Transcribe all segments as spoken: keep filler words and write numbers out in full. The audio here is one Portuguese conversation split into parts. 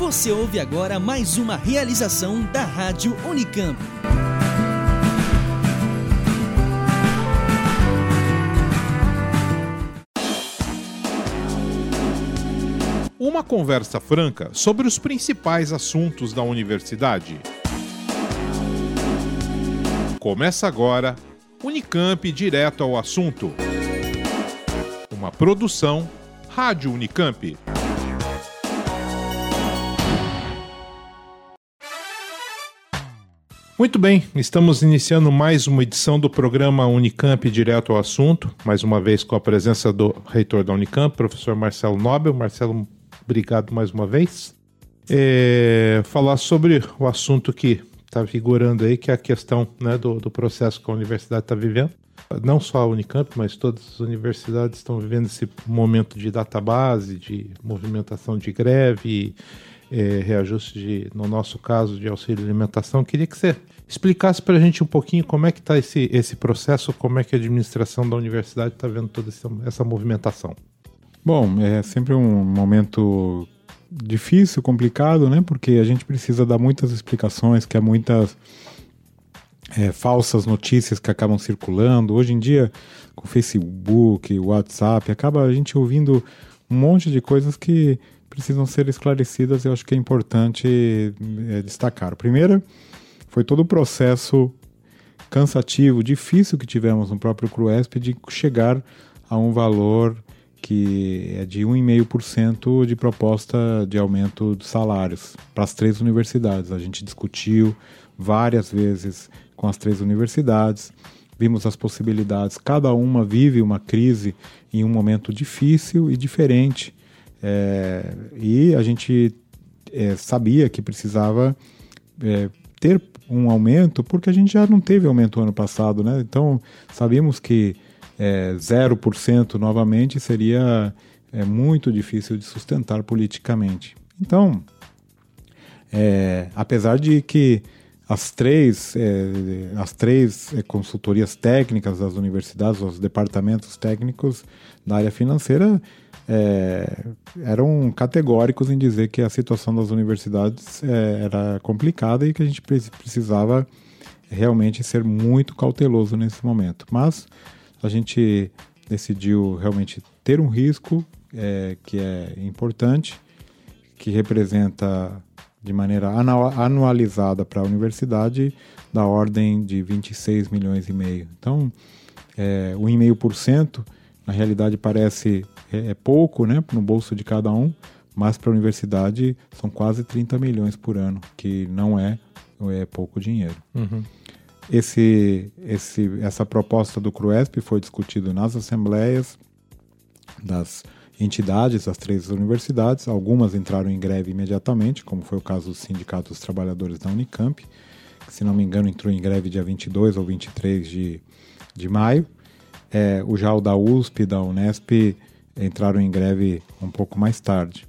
Você ouve agora mais uma realização da Rádio Unicamp. Uma conversa franca sobre os principais assuntos da universidade. Começa agora Unicamp Direto ao Assunto. Uma produção Rádio Unicamp. Muito bem, estamos iniciando mais uma edição do programa Unicamp Direto ao Assunto, mais uma vez com a presença do reitor da Unicamp, professor Marcelo Nobel. Marcelo, obrigado mais uma vez. É, falar sobre o assunto que está vigorando aí, que é a questão, né, do, do processo que a universidade está vivendo. Não só a Unicamp, mas todas as universidades estão vivendo esse momento de database, de movimentação de greve, é, reajuste, de, no nosso caso, de auxílio alimentação. Queria que você explicasse para a gente um pouquinho como é que está esse, esse processo, como é que a administração da universidade está vendo toda essa, essa movimentação. Bom, é sempre um momento difícil, complicado, né? Porque a gente precisa dar muitas explicações, que há muitas é, falsas notícias que acabam circulando. Hoje em dia, com o Facebook, o WhatsApp, acaba a gente ouvindo um monte de coisas que precisam ser esclarecidas e eu acho que é importante é, destacar. Primeiro, foi todo o processo cansativo, difícil que tivemos no próprio CRUESP de chegar a um valor que é de um vírgula cinco por cento de proposta de aumento de salários para as três universidades. A gente discutiu várias vezes com as três universidades, vimos as possibilidades, cada uma vive uma crise em um momento difícil e diferente, é, e a gente é, sabia que precisava é, ter um aumento, porque a gente já não teve aumento ano passado, né? Então sabíamos que é, zero por cento novamente seria é, muito difícil de sustentar politicamente. Então, é, apesar de que as três, é, as três é, consultorias técnicas das universidades, os departamentos técnicos da área financeira é, eram categóricos em dizer que a situação das universidades é, era complicada e que a gente precisava realmente ser muito cauteloso nesse momento. Mas a gente decidiu realmente ter um risco é, que é importante, que representa de maneira anualizada para a universidade da ordem de vinte e seis milhões e meio. Então, é, o um vírgula cinco por cento na realidade parece é, é pouco, né, no bolso de cada um, mas para a universidade são quase trinta milhões por ano, que não é, é pouco dinheiro. Uhum. Esse, esse, essa proposta do CRUESP foi discutida nas assembleias das entidades das três universidades. Algumas entraram em greve imediatamente, como foi o caso do Sindicato dos Trabalhadores da Unicamp, que, se não me engano, entrou em greve dia vinte e dois ou vinte e três de, de maio. É, o já o da U S P e da Unesp entraram em greve um pouco mais tarde.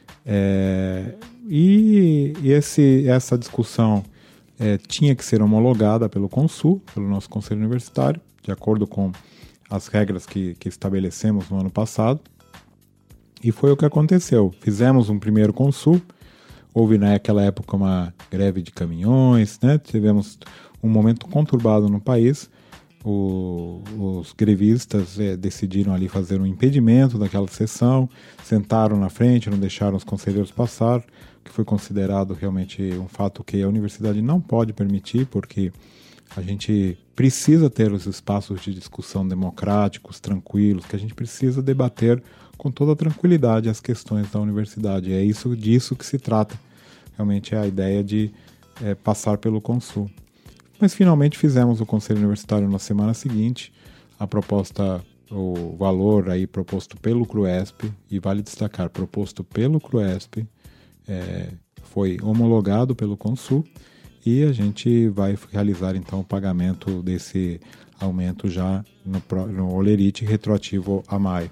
É, e e esse, essa discussão é, tinha que ser homologada pelo Consul, pelo nosso Conselho Universitário, de acordo com as regras que, que estabelecemos no ano passado. E foi o que aconteceu. Fizemos um primeiro Consul, houve naquela época uma greve de caminhões, né? Tivemos um momento conturbado no país. O, os grevistas é, decidiram ali fazer um impedimento daquela sessão, sentaram na frente, não deixaram os conselheiros passar, que foi considerado realmente um fato que a universidade não pode permitir, porque a gente precisa ter os espaços de discussão democráticos, tranquilos, que a gente precisa debater com toda tranquilidade as questões da universidade. É isso, disso que se trata. Realmente é a ideia de é, passar pelo Consul. Mas finalmente fizemos o Conselho Universitário na semana seguinte. A proposta, o valor aí proposto pelo CRUESP, e vale destacar, proposto pelo CRUESP, é, foi homologado pelo Consul, e a gente vai realizar então o pagamento desse aumento já no, no Olerite retroativo a maio.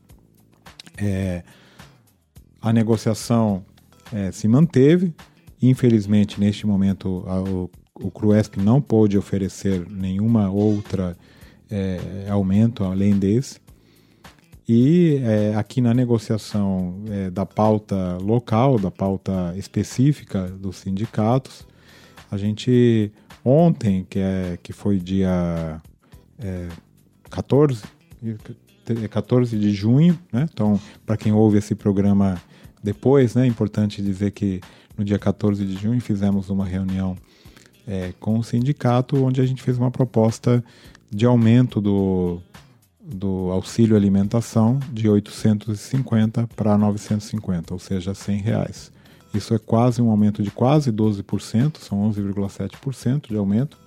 É, a negociação é, se manteve. Infelizmente, neste momento, a, o, o CRUESP não pôde oferecer nenhuma outra é, aumento além desse. E é, aqui na negociação é, da pauta local, da pauta específica dos sindicatos, a gente ontem, que, é, que foi dia é, quatorze, quatorze de junho, né? Então, para quem ouve esse programa depois, né, é importante dizer que no dia quatorze de junho fizemos uma reunião é, com o sindicato, onde a gente fez uma proposta de aumento do do auxílio alimentação de oitocentos e cinquenta para novecentos e cinquenta, ou seja, cem reais. Isso é quase um aumento de quase doze por cento, são onze vírgula sete por cento de aumento,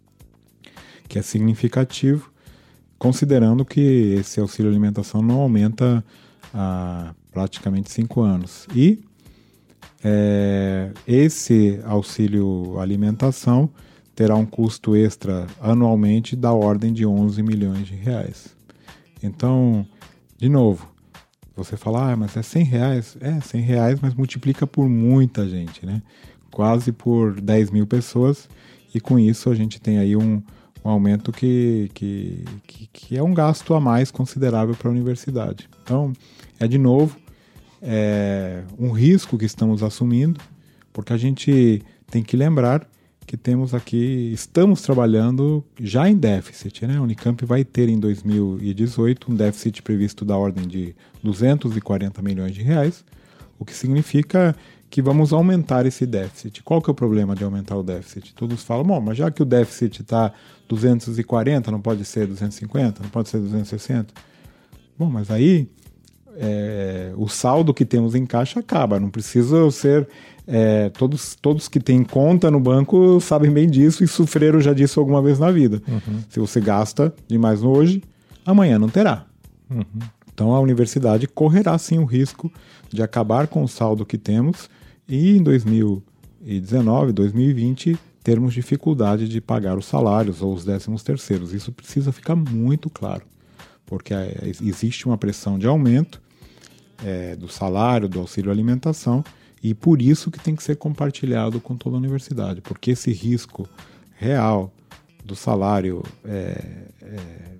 que é significativo, considerando que esse auxílio alimentação não aumenta há praticamente cinco anos. E é, esse auxílio alimentação terá um custo extra anualmente da ordem de onze milhões de reais. Então, de novo, você fala, ah, mas é cem reais. É, cem reais, mas multiplica por muita gente, né? Quase por dez mil pessoas, e com isso a gente tem aí um, um aumento que, que, que, que é um gasto a mais considerável para a universidade. Então, é de novo, é um risco que estamos assumindo, porque a gente tem que lembrar que temos aqui, estamos trabalhando já em déficit, né? A Unicamp vai ter em dois mil e dezoito um déficit previsto da ordem de duzentos e quarenta milhões de reais, o que significa que vamos aumentar esse déficit. Qual que é o problema de aumentar o déficit? Todos falam, bom, mas já que o déficit está duzentos e quarenta, não pode ser duzentos e cinquenta, não pode ser duzentos e sessenta? Bom, mas aí é, o saldo que temos em caixa acaba, não precisa ser... É, todos, todos que têm conta no banco sabem bem disso e sofreram já disso alguma vez na vida. Uhum. Se você gasta demais hoje, amanhã não terá. Uhum. Então a universidade correrá sim o risco de acabar com o saldo que temos e em dois mil e dezenove, dois mil e vinte termos dificuldade de pagar os salários ou os décimos terceiros. Isso precisa ficar muito claro, porque é, existe uma pressão de aumento é, do salário, do auxílio alimentação. E por isso que tem que ser compartilhado com toda a universidade, porque esse risco real do salário, é, é,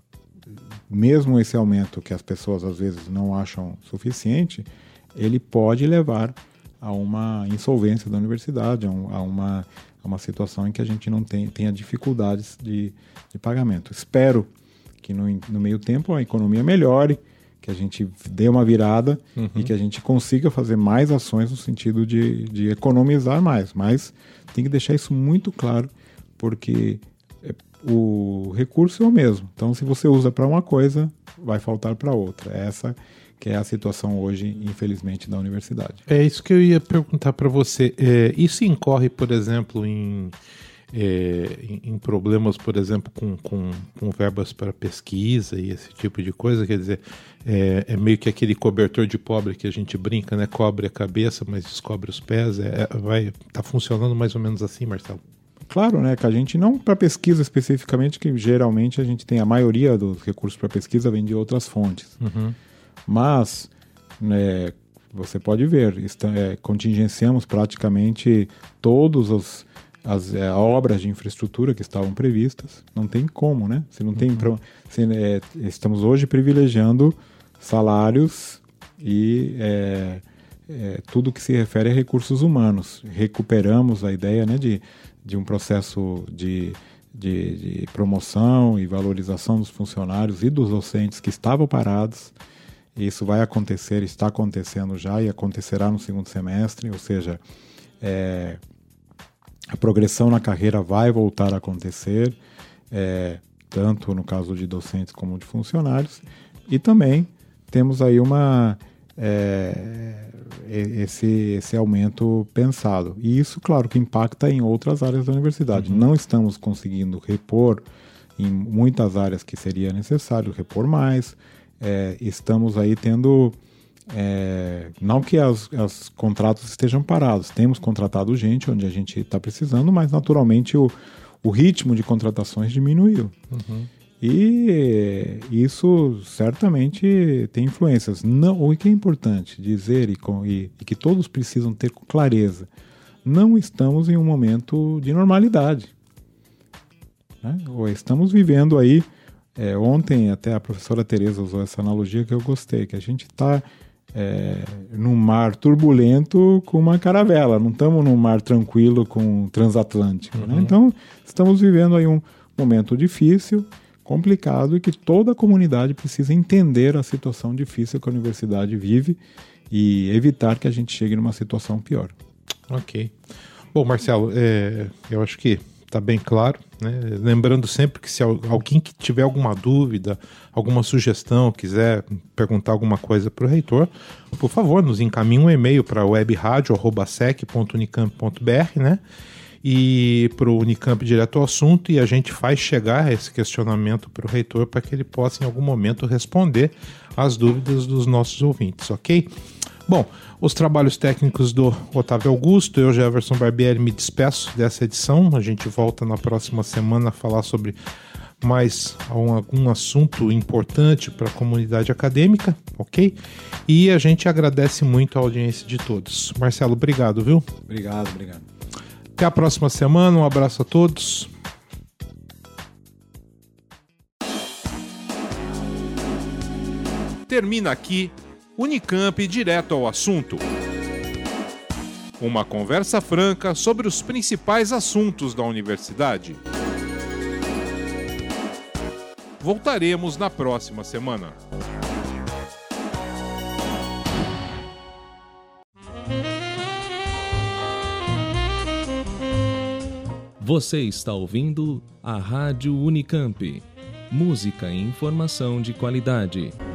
mesmo esse aumento que as pessoas às vezes não acham suficiente, ele pode levar a uma insolvência da universidade, a, um, a, uma, a uma situação em que a gente não tem, tenha dificuldades de, de pagamento. Espero que no, no meio tempo a economia melhore, que a gente dê uma virada uhum. e que a gente consiga fazer mais ações no sentido de, de economizar mais. Mas tem que deixar isso muito claro, porque o recurso é o mesmo. Então, se você usa para uma coisa, vai faltar para outra. Essa que é a situação hoje, infelizmente, da universidade. É isso que eu ia perguntar para você. É, isso incorre, por exemplo, em... É, em, em problemas, por exemplo, com, com, com verbas para pesquisa e esse tipo de coisa, quer dizer, é, é meio que aquele cobertor de pobre que a gente brinca, né? Cobre a cabeça, mas descobre os pés. É, é, vai, tá funcionando mais ou menos assim, Marcelo? Claro, né? Que a gente não para pesquisa especificamente, que geralmente a gente tem a maioria dos recursos para pesquisa vem de outras fontes. Uhum. Mas, né, você pode ver, está, é, contingenciamos praticamente todos os as é, obras de infraestrutura que estavam previstas. Não tem como, né? Se não tem, uhum. se, é, estamos hoje privilegiando salários e é, é, tudo que se refere a recursos humanos. Recuperamos a ideia, né, de, de um processo de, de, de promoção e valorização dos funcionários e dos docentes que estavam parados. Isso vai acontecer, está acontecendo já e acontecerá no segundo semestre, ou seja, é, a progressão na carreira vai voltar a acontecer, é, tanto no caso de docentes como de funcionários, e também temos aí uma, é, esse, esse aumento pensado. E isso, claro, que impacta em outras áreas da universidade. Uhum. Não estamos conseguindo repor em muitas áreas que seria necessário repor mais, é, estamos aí tendo... É, não que os contratos estejam parados, temos contratado gente onde a gente está precisando, mas naturalmente o, o ritmo de contratações diminuiu. Uhum. E isso certamente tem influências. Não, o que é importante dizer e, e, e que todos precisam ter clareza, não estamos em um momento de normalidade, né? Ou estamos vivendo aí É, ontem até a professora Tereza usou essa analogia que eu gostei, que a gente está é, num mar turbulento com uma caravela, não estamos num mar tranquilo com transatlântico. Uhum. Né? Então, estamos vivendo aí um momento difícil, complicado, e que toda a comunidade precisa entender a situação difícil que a universidade vive e evitar que a gente chegue numa situação pior. Ok. Bom, Marcelo, é, eu acho que está bem claro, né? Lembrando sempre que se alguém que tiver alguma dúvida, alguma sugestão, quiser perguntar alguma coisa para o reitor, por favor, nos encaminhe um e-mail para webradio arroba sec ponto unicamp ponto br, né? E para o Unicamp direto ao assunto, e a gente faz chegar esse questionamento para o reitor para que ele possa em algum momento responder às dúvidas dos nossos ouvintes, ok? Bom, os trabalhos técnicos do Otávio Augusto, eu, Jefferson Barbieri, me despeço dessa edição. A gente volta na próxima semana a falar sobre mais um, algum assunto importante para a comunidade acadêmica, ok? E a gente agradece muito a audiência de todos. Marcelo, obrigado, viu? Obrigado, obrigado. Até a próxima semana, um abraço a todos. Termina aqui Unicamp direto ao assunto. Uma conversa franca sobre os principais assuntos da universidade. Voltaremos na próxima semana. Você está ouvindo a Rádio Unicamp. Música e informação de qualidade.